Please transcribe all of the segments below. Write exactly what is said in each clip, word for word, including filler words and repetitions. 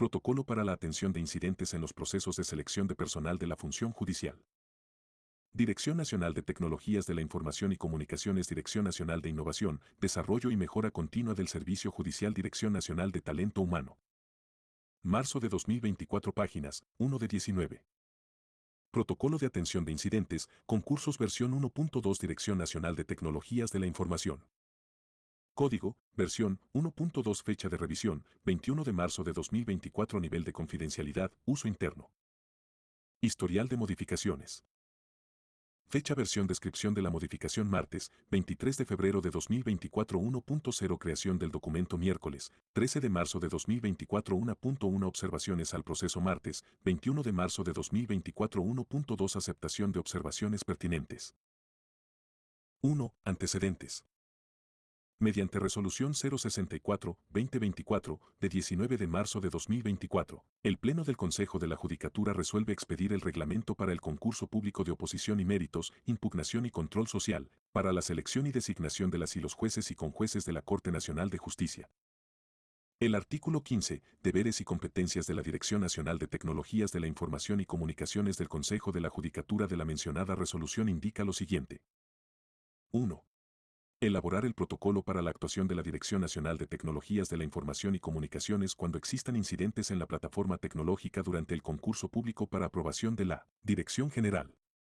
Protocolo para la atención de incidentes en los procesos de selección de personal de la función judicial. Dirección Nacional de Tecnologías de la Información y Comunicaciones. Dirección Nacional de Innovación, Desarrollo y Mejora Continua del Servicio Judicial. Dirección Nacional de Talento Humano. Marzo de dos mil veinticuatro. Páginas uno de diecinueve. Protocolo de Atención de Incidentes, Concursos versión uno punto dos. Dirección Nacional de Tecnologías de la Información. Código, versión uno punto dos. Fecha de revisión, veintiuno de marzo de dos mil veinticuatro. Nivel de confidencialidad, uso interno. Historial de modificaciones. Fecha versión descripción de la modificación martes, veintitrés de febrero de dos mil veinticuatro. uno punto cero. Creación del documento miércoles, trece de marzo de dos mil veinticuatro. uno punto uno. Observaciones al proceso martes, veintiuno de marzo de dos mil veinticuatro. uno punto dos. Aceptación de observaciones pertinentes. uno. Antecedentes. Mediante Resolución cero sesenta y cuatro guión veinte veinticuatro, de diecinueve de marzo de dos mil veinticuatro, el Pleno del Consejo de la Judicatura resuelve expedir el reglamento para el concurso público de oposición y méritos, impugnación y control social, para la selección y designación de las y los jueces y conjueces de la Corte Nacional de Justicia. El artículo quince, deberes y competencias de la Dirección Nacional de Tecnologías de la Información y Comunicaciones del Consejo de la Judicatura de la mencionada resolución indica lo siguiente. uno. Elaborar el protocolo para la actuación de la Dirección Nacional de Tecnologías de la Información y Comunicaciones cuando existan incidentes en la plataforma tecnológica durante el concurso público para aprobación de la Dirección General.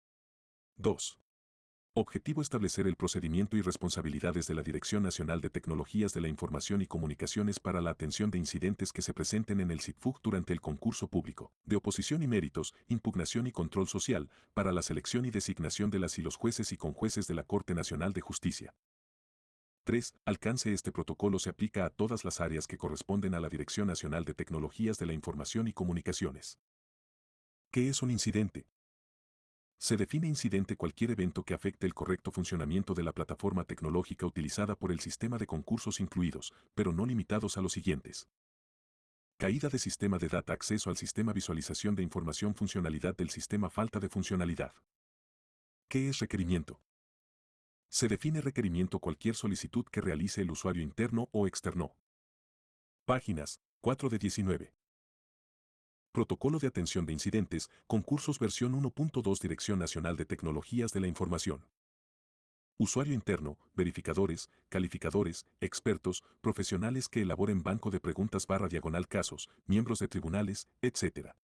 dos. Objetivo: establecer el procedimiento y responsabilidades de la Dirección Nacional de Tecnologías de la Información y Comunicaciones para la atención de incidentes que se presenten en el C I T F U C durante el concurso público, de oposición y méritos, impugnación y control social, para la selección y designación de las y los jueces y conjueces de la Corte Nacional de Justicia. tres. Alcance: este protocolo se aplica a todas las áreas que corresponden a la Dirección Nacional de Tecnologías de la Información y Comunicaciones. ¿Qué es un incidente? Se define incidente cualquier evento que afecte el correcto funcionamiento de la plataforma tecnológica utilizada por el sistema de concursos incluidos, pero no limitados a los siguientes. Caída de sistema de data, acceso al sistema, visualización de información, funcionalidad del sistema, falta de funcionalidad. ¿Qué es requerimiento? Se define requerimiento cualquier solicitud que realice el usuario interno o externo. Páginas cuatro de diecinueve. Protocolo de Atención de Incidentes, Concursos versión uno punto dos. Dirección Nacional de Tecnologías de la Información. Usuario interno, verificadores, calificadores, expertos, profesionales que elaboren banco de preguntas barra diagonal casos, miembros de tribunales, etcétera.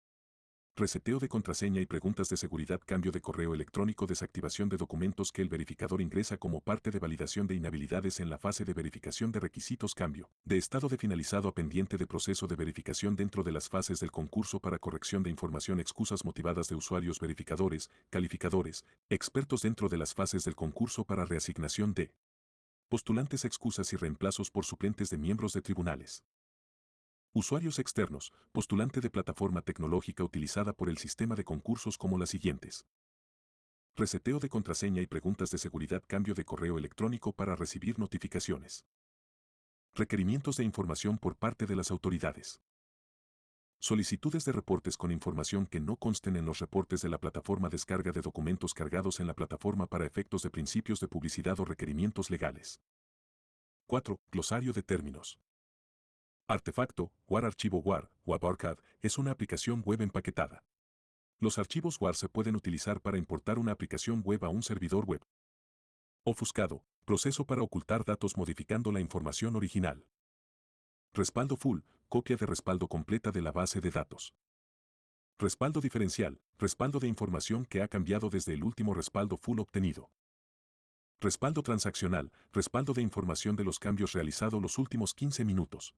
Reseteo de contraseña y preguntas de seguridad, cambio de correo electrónico, desactivación de documentos que el verificador ingresa como parte de validación de inhabilidades en la fase de verificación de requisitos, cambio de estado de finalizado a pendiente de proceso de verificación dentro de las fases del concurso para corrección de información, excusas motivadas de usuarios, verificadores, calificadores, expertos dentro de las fases del concurso para reasignación de postulantes, excusas y reemplazos por suplentes de miembros de tribunales. Usuarios externos, postulante de plataforma tecnológica utilizada por el sistema de concursos como las siguientes. Reseteo de contraseña y preguntas de seguridad, cambio de correo electrónico para recibir notificaciones. Requerimientos de información por parte de las autoridades. Solicitudes de reportes con información que no consten en los reportes de la plataforma, descarga de documentos cargados en la plataforma para efectos de principios de publicidad o requerimientos legales. cuatro. Glosario de términos. Artefacto, W A R. Archivo W A R, W A V Archive, es una aplicación web empaquetada. Los archivos W A R se pueden utilizar para importar una aplicación web a un servidor web. Ofuscado, proceso para ocultar datos modificando la información original. Respaldo full, copia de respaldo completa de la base de datos. Respaldo diferencial, respaldo de información que ha cambiado desde el último respaldo full obtenido. Respaldo transaccional, respaldo de información de los cambios realizados los últimos quince minutos.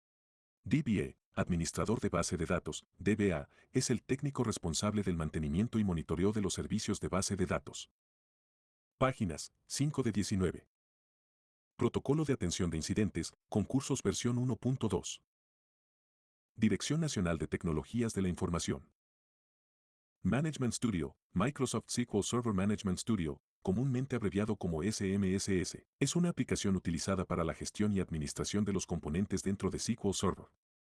D B A, Administrador de Base de Datos, D B A, es el técnico responsable del mantenimiento y monitoreo de los servicios de base de datos. Páginas cinco de diecinueve. Protocolo de Atención de Incidentes, Concursos versión uno punto dos. Dirección Nacional de Tecnologías de la Información. Management Studio, Microsoft S Q L Server Management Studio, comúnmente abreviado como S M S S, es una aplicación utilizada para la gestión y administración de los componentes dentro de S Q L Server.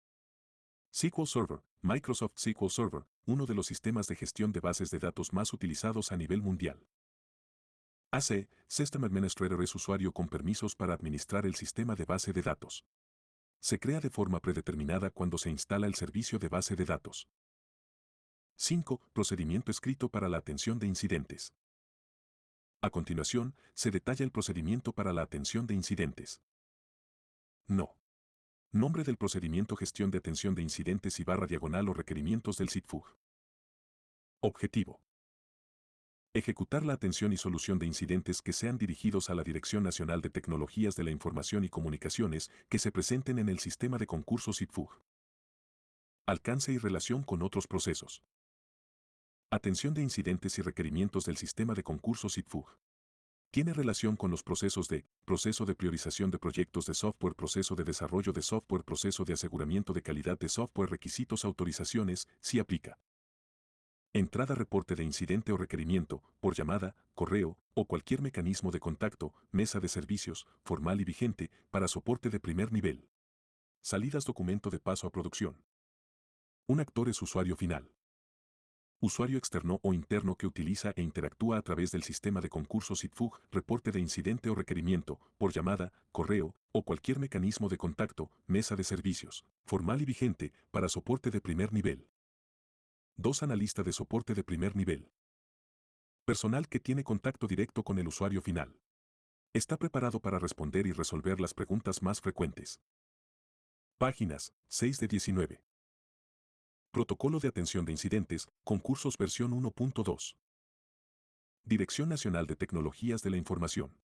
S Q L Server, Microsoft S Q L Server, uno de los sistemas de gestión de bases de datos más utilizados a nivel mundial. A C, System Administrator, es usuario con permisos para administrar el sistema de base de datos. Se crea de forma predeterminada cuando se instala el servicio de base de datos. cinco. Procedimiento escrito para la atención de incidentes. A continuación, se detalla el procedimiento para la atención de incidentes. No. Nombre del procedimiento gestión de atención de incidentes y barra diagonal o requerimientos del S I T F U G. Objetivo. Ejecutar la atención y solución de incidentes que sean dirigidos a la Dirección Nacional de Tecnologías de la Información y Comunicaciones que se presenten en el sistema de concursos S I T F U G. Alcance y relación con otros procesos. Atención de incidentes y requerimientos del sistema de concursos S I T F U G. Tiene relación con los procesos de proceso de priorización de proyectos de software, proceso de desarrollo de software, proceso de aseguramiento de calidad de software, requisitos, autorizaciones, si aplica. Entrada reporte de incidente o requerimiento, por llamada, correo, o cualquier mecanismo de contacto, mesa de servicios, formal y vigente, para soporte de primer nivel. Salidas documento de paso a producción. Un actor es usuario final. Usuario externo o interno que utiliza e interactúa a través del sistema de concursos S I T F U G, reporte de incidente o requerimiento, por llamada, correo, o cualquier mecanismo de contacto, mesa de servicios, formal y vigente, para soporte de primer nivel. dos. Analista de soporte de primer nivel. Personal que tiene contacto directo con el usuario final. Está preparado para responder y resolver las preguntas más frecuentes. Páginas seis de diecinueve. Protocolo de atención de incidentes, concursos versión uno punto dos. Dirección Nacional de Tecnologías de la Información.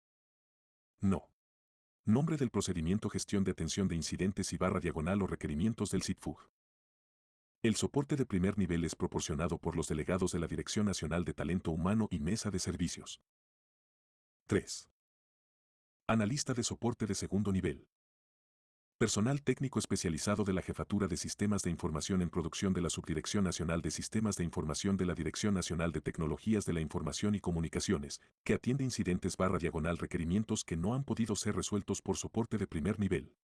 No. Nombre del procedimiento gestión de atención de incidentes y barra diagonal o requerimientos del S I T F U G. El soporte de primer nivel es proporcionado por los delegados de la Dirección Nacional de Talento Humano y Mesa de Servicios. tres. Analista de soporte de segundo nivel. Personal técnico especializado de la Jefatura de Sistemas de Información en Producción de la Subdirección Nacional de Sistemas de Información de la Dirección Nacional de Tecnologías de la Información y Comunicaciones, que atiende incidentes barra diagonal requerimientos que no han podido ser resueltos por soporte de primer nivel.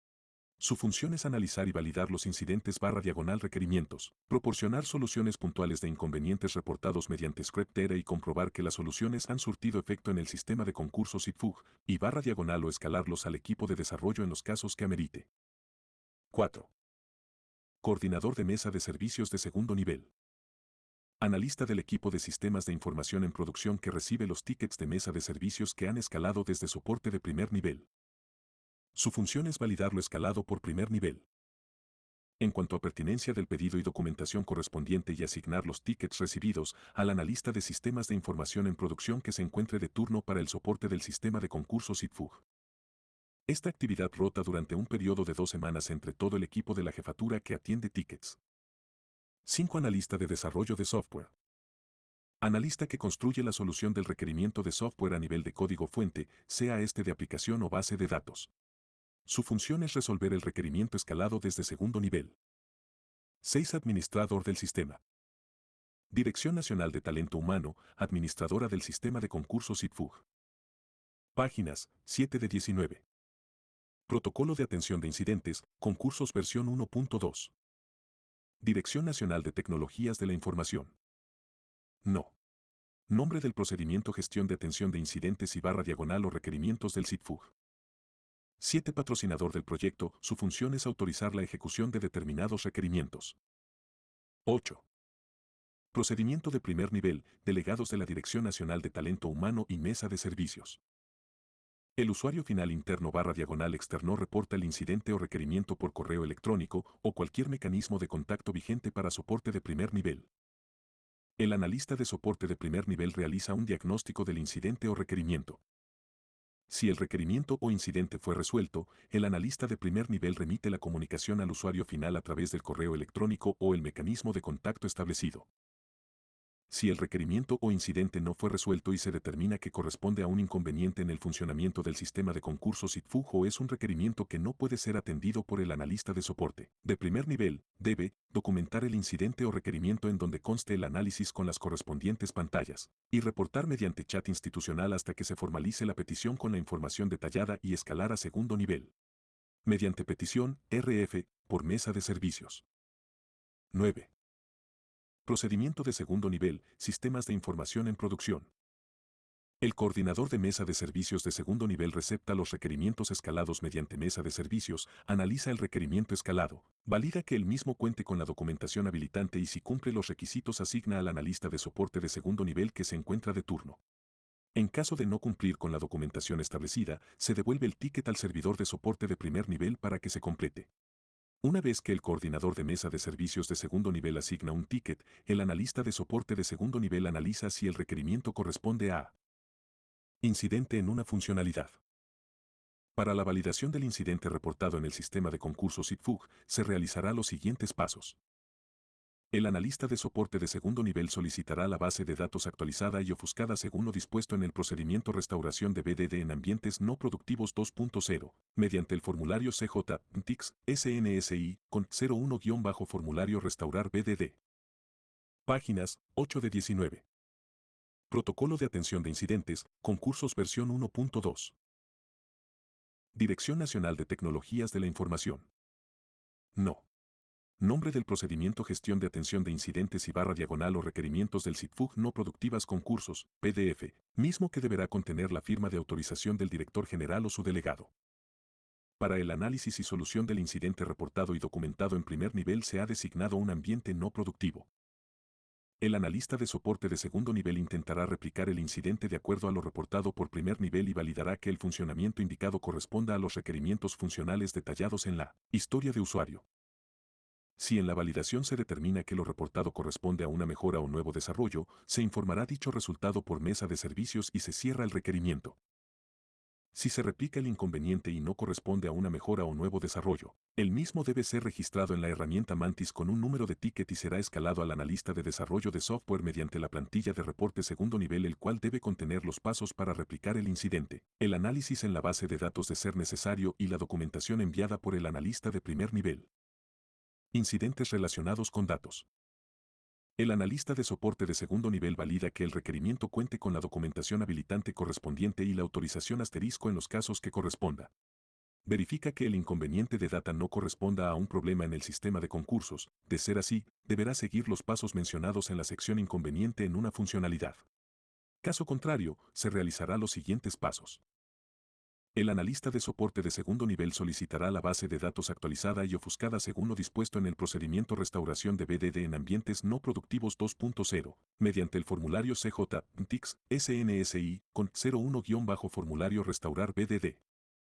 Su función es analizar y validar los incidentes barra diagonal requerimientos, proporcionar soluciones puntuales de inconvenientes reportados mediante script-era y comprobar que las soluciones han surtido efecto en el sistema de concursos S I T F U G, y barra diagonal o escalarlos al equipo de desarrollo en los casos que amerite. cuatro. Coordinador de mesa de servicios de segundo nivel. Analista del equipo de sistemas de información en producción que recibe los tickets de mesa de servicios que han escalado desde soporte de primer nivel. Su función es validar lo escalado por primer nivel. En cuanto a pertinencia del pedido y documentación correspondiente y asignar los tickets recibidos al analista de sistemas de información en producción que se encuentre de turno para el soporte del sistema de concursos S I T F U G. Esta actividad rota durante un periodo de dos semanas entre todo el equipo de la jefatura que atiende tickets. cinco. Analista de desarrollo de software. Analista que construye la solución del requerimiento de software a nivel de código fuente, sea este de aplicación o base de datos. Su función es resolver el requerimiento escalado desde segundo nivel. seis. Administrador del sistema. Dirección Nacional de Talento Humano, administradora del sistema de concursos S I T F U G. Páginas siete de diecinueve. Protocolo de atención de incidentes, concursos versión uno punto dos. Dirección Nacional de Tecnologías de la Información. No. Nombre del procedimiento gestión de atención de incidentes y barra diagonal o requerimientos del S I T F U G. siete. Patrocinador del proyecto, su función es autorizar la ejecución de determinados requerimientos. ocho. Procedimiento de primer nivel, delegados de la Dirección Nacional de Talento Humano y Mesa de Servicios. El usuario final interno barra diagonal externo reporta el incidente o requerimiento por correo electrónico o cualquier mecanismo de contacto vigente para soporte de primer nivel. El analista de soporte de primer nivel realiza un diagnóstico del incidente o requerimiento. Si el requerimiento o incidente fue resuelto, el analista de primer nivel remite la comunicación al usuario final a través del correo electrónico o el mecanismo de contacto establecido. Si el requerimiento o incidente no fue resuelto y se determina que corresponde a un inconveniente en el funcionamiento del sistema de concursos S I T F U G o es un requerimiento que no puede ser atendido por el analista de soporte de primer nivel, debe documentar el incidente o requerimiento en donde conste el análisis con las correspondientes pantallas y reportar mediante chat institucional hasta que se formalice la petición con la información detallada y escalar a segundo nivel. Mediante petición, R F, por mesa de servicios. nueve. Procedimiento de segundo nivel, sistemas de información en producción. El coordinador de mesa de servicios de segundo nivel recepta los requerimientos escalados mediante mesa de servicios, analiza el requerimiento escalado, valida que el mismo cuente con la documentación habilitante y si cumple los requisitos asigna al analista de soporte de segundo nivel que se encuentra de turno. En caso de no cumplir con la documentación establecida, se devuelve el ticket al servidor de soporte de primer nivel para que se complete. Una vez que el coordinador de mesa de servicios de segundo nivel asigna un ticket, el analista de soporte de segundo nivel analiza si el requerimiento corresponde a incidente en una funcionalidad. Para la validación del incidente reportado en el sistema de concursos I T F U G, se realizará los siguientes pasos. El analista de soporte de segundo nivel solicitará la base de datos actualizada y ofuscada según lo dispuesto en el procedimiento restauración de B D D en ambientes no productivos dos punto cero, mediante el formulario C J T I X S N S I con cero uno formulario restaurar B D D. Páginas ocho de diecinueve. Protocolo de atención de incidentes, concursos versión uno punto dos. Dirección Nacional de Tecnologías de la Información. No. Nombre del procedimiento gestión de atención de incidentes y barra diagonal o requerimientos del S I T F U G no productivas concursos, P D F, mismo que deberá contener la firma de autorización del director general o su delegado. Para el análisis y solución del incidente reportado y documentado en primer nivel se ha designado un ambiente no productivo. El analista de soporte de segundo nivel intentará replicar el incidente de acuerdo a lo reportado por primer nivel y validará que el funcionamiento indicado corresponda a los requerimientos funcionales detallados en la historia de usuario. Si en la validación se determina que lo reportado corresponde a una mejora o nuevo desarrollo, se informará dicho resultado por mesa de servicios y se cierra el requerimiento. Si se replica el inconveniente y no corresponde a una mejora o nuevo desarrollo, el mismo debe ser registrado en la herramienta Mantis con un número de ticket y será escalado al analista de desarrollo de software mediante la plantilla de reporte segundo nivel, el cual debe contener los pasos para replicar el incidente, el análisis en la base de datos de ser necesario y la documentación enviada por el analista de primer nivel. Incidentes relacionados con datos. El analista de soporte de segundo nivel valida que el requerimiento cuente con la documentación habilitante correspondiente y la autorización asterisco en los casos que corresponda. Verifica que el inconveniente de data no corresponda a un problema en el sistema de concursos. De ser así, deberá seguir los pasos mencionados en la sección inconveniente en una funcionalidad. Caso contrario, se realizará los siguientes pasos. El analista de soporte de segundo nivel solicitará la base de datos actualizada y ofuscada según lo dispuesto en el procedimiento restauración de B D D en ambientes no productivos dos punto cero, mediante el formulario C J T I X S N S I con cero uno formulario restaurar B D D.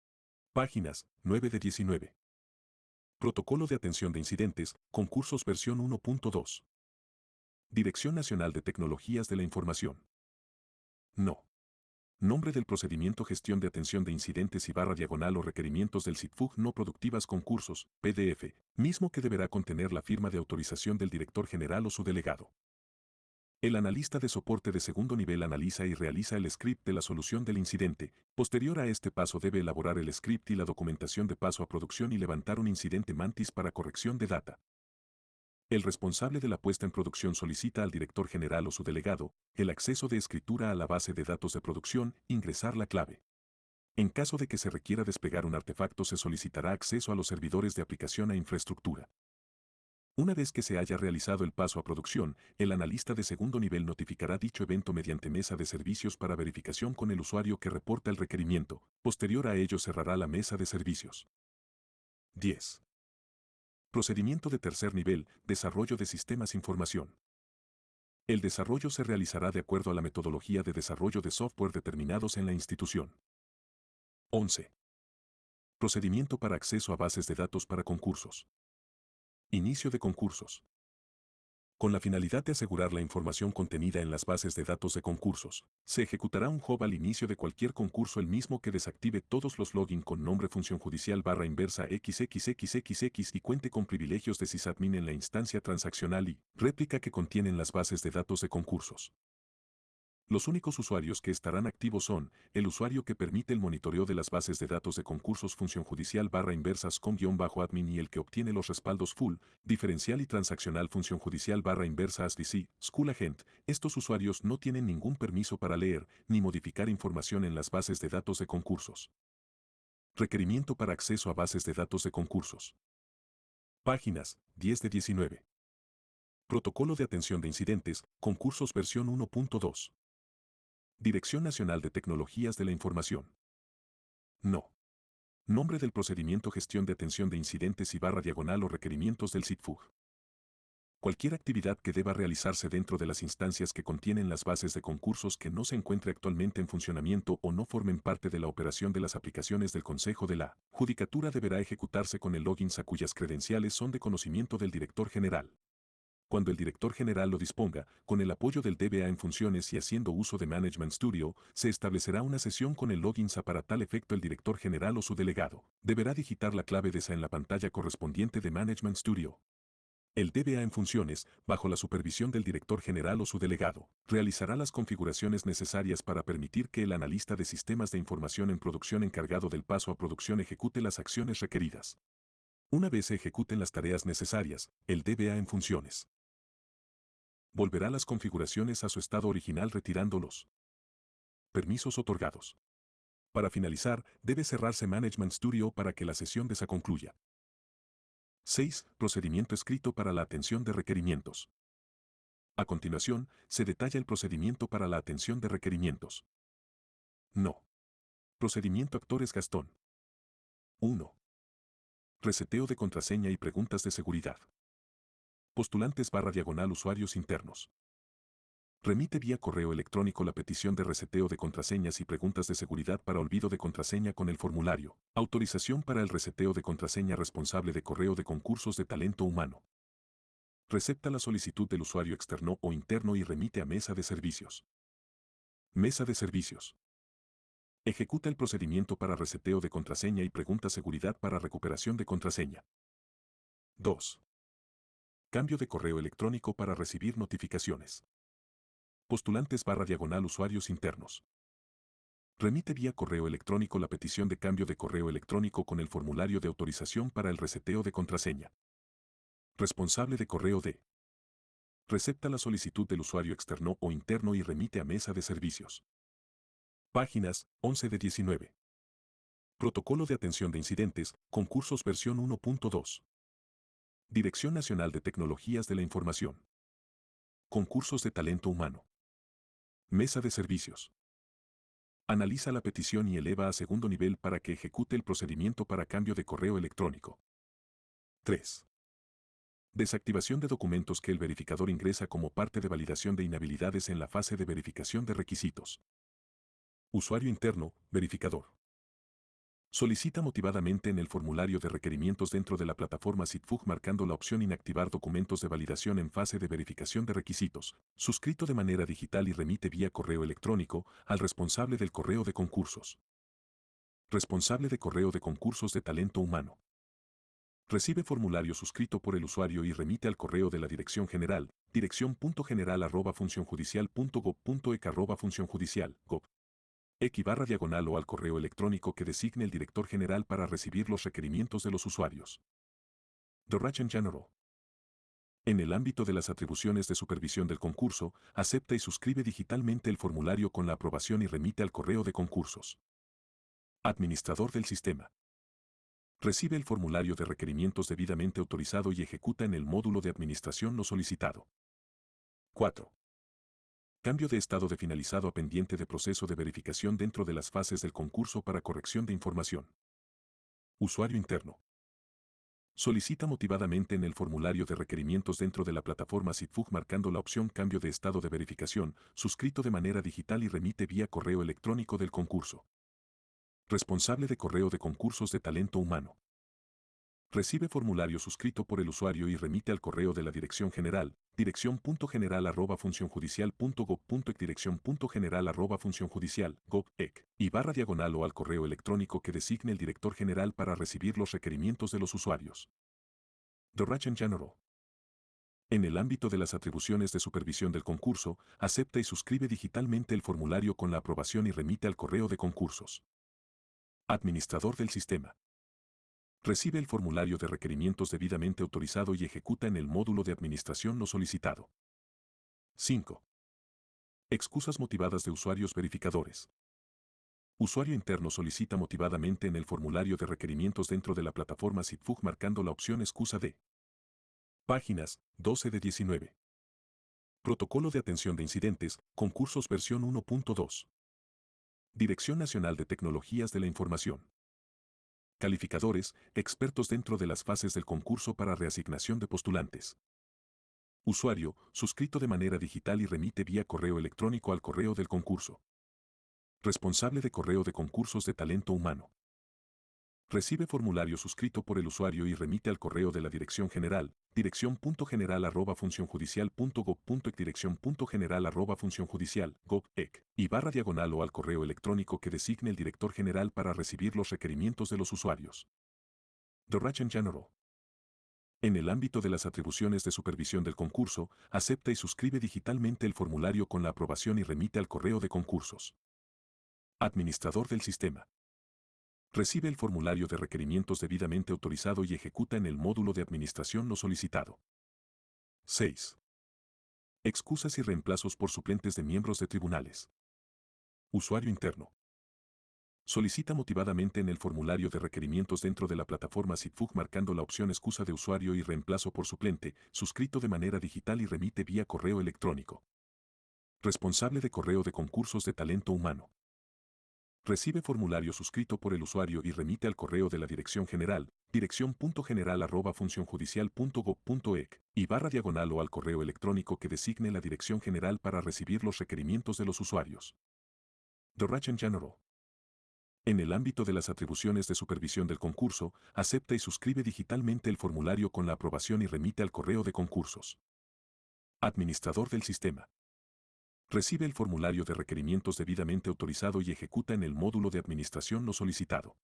Páginas nueve de diecinueve. Protocolo de atención de incidentes, concursos versión uno punto dos. Dirección Nacional de Tecnologías de la Información. No. Nombre del procedimiento gestión de atención de incidentes y barra diagonal o requerimientos del S I T F U G no productivas concursos, P D F, mismo que deberá contener la firma de autorización del director general o su delegado. El analista de soporte de segundo nivel analiza y realiza el script de la solución del incidente. Posterior a este paso debe elaborar el script y la documentación de paso a producción y levantar un incidente Mantis para corrección de data. El responsable de la puesta en producción solicita al director general o su delegado el acceso de escritura a la base de datos de producción, ingresar la clave. En caso de que se requiera desplegar un artefacto, se solicitará acceso a los servidores de aplicación e infraestructura. Una vez que se haya realizado el paso a producción, el analista de segundo nivel notificará dicho evento mediante mesa de servicios para verificación con el usuario que reporta el requerimiento. Posterior a ello cerrará la mesa de servicios. diez. Procedimiento de tercer nivel, desarrollo de sistemas información. El desarrollo se realizará de acuerdo a la metodología de desarrollo de software determinados en la institución. once. Procedimiento para acceso a bases de datos para concursos. Inicio de concursos. Con la finalidad de asegurar la información contenida en las bases de datos de concursos, se ejecutará un job al inicio de cualquier concurso, el mismo que desactive todos los login con nombre función judicial barra inversa xxxxx y cuente con privilegios de sysadmin en la instancia transaccional y réplica que contienen las bases de datos de concursos. Los únicos usuarios que estarán activos son el usuario que permite el monitoreo de las bases de datos de concursos función judicial barra inversas con guión bajo admin y el que obtiene los respaldos full, diferencial y transaccional función judicial barra inversa A S D C, School Agent. Estos usuarios no tienen ningún permiso para leer ni modificar información en las bases de datos de concursos. Requerimiento para acceso a bases de datos de concursos. Páginas diez de diecinueve. Protocolo de atención de incidentes, concursos versión uno punto dos. Dirección Nacional de Tecnologías de la Información. No. Nombre del procedimiento gestión de atención de incidentes y barra diagonal o requerimientos del S I T F U G. Cualquier actividad que deba realizarse dentro de las instancias que contienen las bases de concursos que no se encuentre actualmente en funcionamiento o no formen parte de la operación de las aplicaciones del Consejo de la Judicatura deberá ejecutarse con el login a cuyas credenciales son de conocimiento del director general. Cuando el director general lo disponga, con el apoyo del D B A en funciones y haciendo uso de Management Studio, se establecerá una sesión con el login S A para tal efecto el director general o su delegado. Deberá digitar la clave de S A en la pantalla correspondiente de Management Studio. El D B A en funciones, bajo la supervisión del director general o su delegado, realizará las configuraciones necesarias para permitir que el analista de sistemas de información en producción encargado del paso a producción ejecute las acciones requeridas. Una vez se ejecuten las tareas necesarias, el D B A en funciones volverá las configuraciones a su estado original retirando los permisos otorgados. Para finalizar, debe cerrarse Management Studio para que la sesión de S A concluya. seis. Procedimiento escrito para la atención de requerimientos. A continuación, se detalla el procedimiento para la atención de requerimientos. No. Procedimiento Actores Gastón. uno. Reseteo de contraseña y preguntas de seguridad. Postulantes barra diagonal usuarios internos. Remite vía correo electrónico la petición de reseteo de contraseñas y preguntas de seguridad para olvido de contraseña con el formulario. Autorización para el reseteo de contraseña responsable de correo de concursos de talento humano. Recepta la solicitud del usuario externo o interno y remite a Mesa de Servicios. Mesa de Servicios. Ejecuta el procedimiento para reseteo de contraseña y pregunta seguridad para recuperación de contraseña. dos. Cambio de correo electrónico para recibir notificaciones. Postulantes barra diagonal usuarios internos. Remite vía correo electrónico la petición de cambio de correo electrónico con el formulario de autorización para el reseteo de contraseña. Responsable de correo de. Recepta la solicitud del usuario externo o interno y remite a Mesa de Servicios. Páginas once de diecinueve. Protocolo de atención de incidentes, concursos versión uno punto dos. Dirección Nacional de Tecnologías de la Información. Concursos de talento humano. Mesa de Servicios. Analiza la petición y eleva a segundo nivel para que ejecute el procedimiento para cambio de correo electrónico. tres. Desactivación de documentos que el verificador ingresa como parte de validación de inhabilidades en la fase de verificación de requisitos. Usuario interno, verificador. Solicita motivadamente en el formulario de requerimientos dentro de la plataforma S I T F U G marcando la opción Inactivar documentos de validación en fase de verificación de requisitos, suscrito de manera digital y remite vía correo electrónico al responsable del correo de concursos. Responsable de correo de concursos de talento humano. Recibe formulario suscrito por el usuario y remite al correo de la Dirección General, dirección.general arroba funcionjudicial.gov.ec arroba funcionjudicial, gov. X barra diagonal o al correo electrónico que designe el director general para recibir los requerimientos de los usuarios. Direction General. En el ámbito de las atribuciones de supervisión del concurso, acepta y suscribe digitalmente el formulario con la aprobación y remite al correo de concursos. Administrador del sistema. Recibe el formulario de requerimientos debidamente autorizado y ejecuta en el módulo de administración lo solicitado. cuatro. Cambio de estado de finalizado a pendiente de proceso de verificación dentro de las fases del concurso para corrección de información. Usuario interno. Solicita motivadamente en el formulario de requerimientos dentro de la plataforma S I T F U G marcando la opción Cambio de estado de verificación, suscrito de manera digital y remite vía correo electrónico del concurso. Responsable de correo de concursos de talento humano. Recibe formulario suscrito por el usuario y remite al correo de la Dirección General, dirección.general arroba funcionjudicial.gov.ec dirección.general arroba funcionjudicial, gov.ec, y barra diagonal o al correo electrónico que designe el director general para recibir los requerimientos de los usuarios. Direction General. En el ámbito de las atribuciones de supervisión del concurso, acepta y suscribe digitalmente el formulario con la aprobación y remite al correo de concursos. Administrador del sistema. Recibe el formulario de requerimientos debidamente autorizado y ejecuta en el módulo de administración lo solicitado. cinco. Excusas motivadas de usuarios verificadores. Usuario interno solicita motivadamente en el formulario de requerimientos dentro de la plataforma S I T F U G marcando la opción excusa de. Páginas doce de diecinueve. Protocolo de atención de incidentes, concursos versión uno punto dos. Dirección Nacional de Tecnologías de la Información. Calificadores, expertos dentro de las fases del concurso para reasignación de postulantes. Usuario, suscrito de manera digital y remite vía correo electrónico al correo del concurso. Responsable de correo de concursos de talento humano. Recibe formulario suscrito por el usuario y remite al correo de la Dirección General, dirección.general arroba funcionjudicial.gov.ec dirección.general arroba funcionjudicial.gov.ec y barra diagonal o al correo electrónico que designe el director general para recibir los requerimientos de los usuarios. Direction General. En el ámbito de las atribuciones de supervisión del concurso, acepta y suscribe digitalmente el formulario con la aprobación y remite al correo de concursos. Administrador del sistema. Recibe el formulario de requerimientos debidamente autorizado y ejecuta en el módulo de administración lo solicitado. seis. Excusas y reemplazos por suplentes de miembros de tribunales. Usuario interno. Solicita motivadamente en el formulario de requerimientos dentro de la plataforma SITFUG marcando la opción excusa de usuario y reemplazo por suplente, suscrito de manera digital y remite vía correo electrónico. Responsable de correo de concursos de talento humano. Recibe formulario suscrito por el usuario y remite al correo de la Dirección General, dirección.general arroba funcionjudicial.gov.ec y barra diagonal o al correo electrónico que designe la Dirección General para recibir los requerimientos de los usuarios. Direction General. En el ámbito de las atribuciones de supervisión del concurso, acepta y suscribe digitalmente el formulario con la aprobación y remite al correo de concursos. Administrador del sistema. Recibe el formulario de requerimientos debidamente autorizado y ejecuta en el módulo de administración lo solicitado.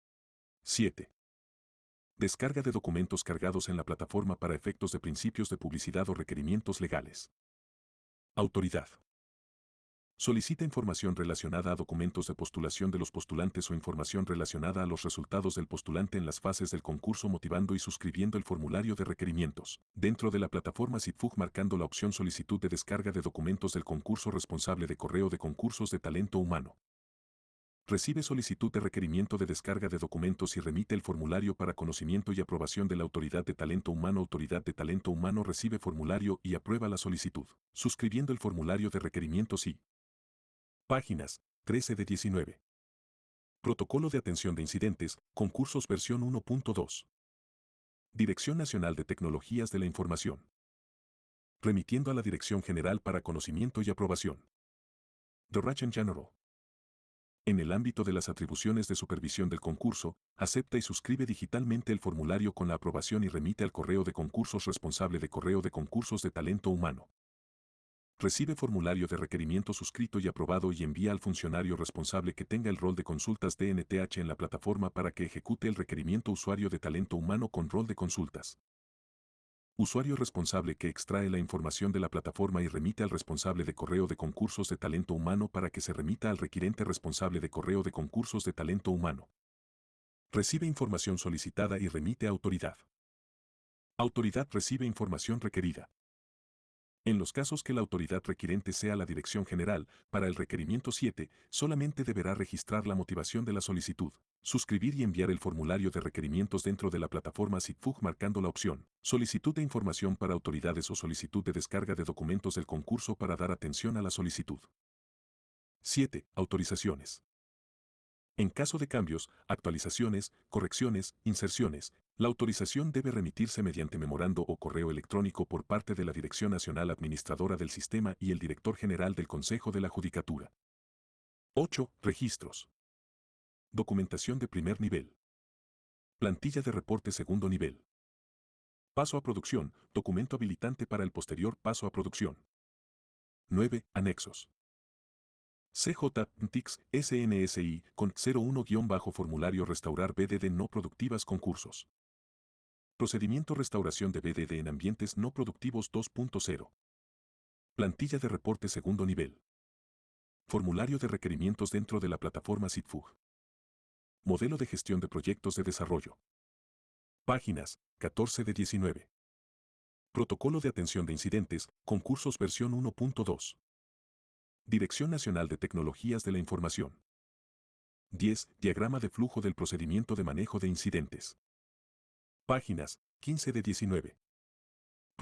siete. Descarga de documentos cargados en la plataforma para efectos de principios de publicidad o requerimientos legales. Autoridad. Solicita información relacionada a documentos de postulación de los postulantes o información relacionada a los resultados del postulante en las fases del concurso motivando y suscribiendo el formulario de requerimientos. Dentro de la plataforma SITFUG marcando la opción solicitud de descarga de documentos del concurso responsable de correo de concursos de talento humano. Recibe solicitud de requerimiento de descarga de documentos y remite el formulario para conocimiento y aprobación de la Autoridad de Talento Humano. Autoridad de Talento Humano recibe formulario y aprueba la solicitud, suscribiendo el formulario de requerimientos y páginas, trece de diecinueve. Protocolo de atención de incidentes, concursos versión uno punto dos. Dirección Nacional de Tecnologías de la Información. Remitiendo a la Dirección General para conocimiento y aprobación. Direction General. En el ámbito de las atribuciones de supervisión del concurso, acepta y suscribe digitalmente el formulario con la aprobación y remite al correo de concursos responsable de correo de concursos de talento humano. Recibe formulario de requerimiento suscrito y aprobado y envía al funcionario responsable que tenga el rol de consultas D N T H en la plataforma para que ejecute el requerimiento usuario de talento humano con rol de consultas. Usuario responsable que extrae la información de la plataforma y remite al responsable de correo de concursos de talento humano para que se remita al requirente responsable de correo de concursos de talento humano. Recibe información solicitada y remite a autoridad. Autoridad recibe información requerida. En los casos que la autoridad requirente sea la Dirección General, para el requerimiento siete, solamente deberá registrar la motivación de la solicitud, suscribir y enviar el formulario de requerimientos dentro de la plataforma SITFUG marcando la opción solicitud de información para autoridades o solicitud de descarga de documentos del concurso para dar atención a la solicitud. siete. Autorizaciones. En caso de cambios, actualizaciones, correcciones, inserciones, la autorización debe remitirse mediante memorando o correo electrónico por parte de la Dirección Nacional Administradora del Sistema y el Director General del Consejo de la Judicatura. ocho. Registros. Documentación de primer nivel. Plantilla de reporte segundo nivel. Paso a producción, documento habilitante para el posterior paso a producción. nueve. Anexos. C J T I C S N S I con cero uno formulario restaurar B D D no productivas concursos. Procedimiento restauración de B D D en ambientes no productivos dos punto cero. Plantilla de reporte segundo nivel. Formulario de requerimientos dentro de la plataforma SITFUG. Modelo de gestión de proyectos de desarrollo. Páginas, catorce de diecinueve. Protocolo de atención de incidentes, concursos versión uno punto dos. Dirección Nacional de Tecnologías de la Información. diez. Diagrama de flujo del procedimiento de manejo de incidentes. Páginas, quince de diecinueve.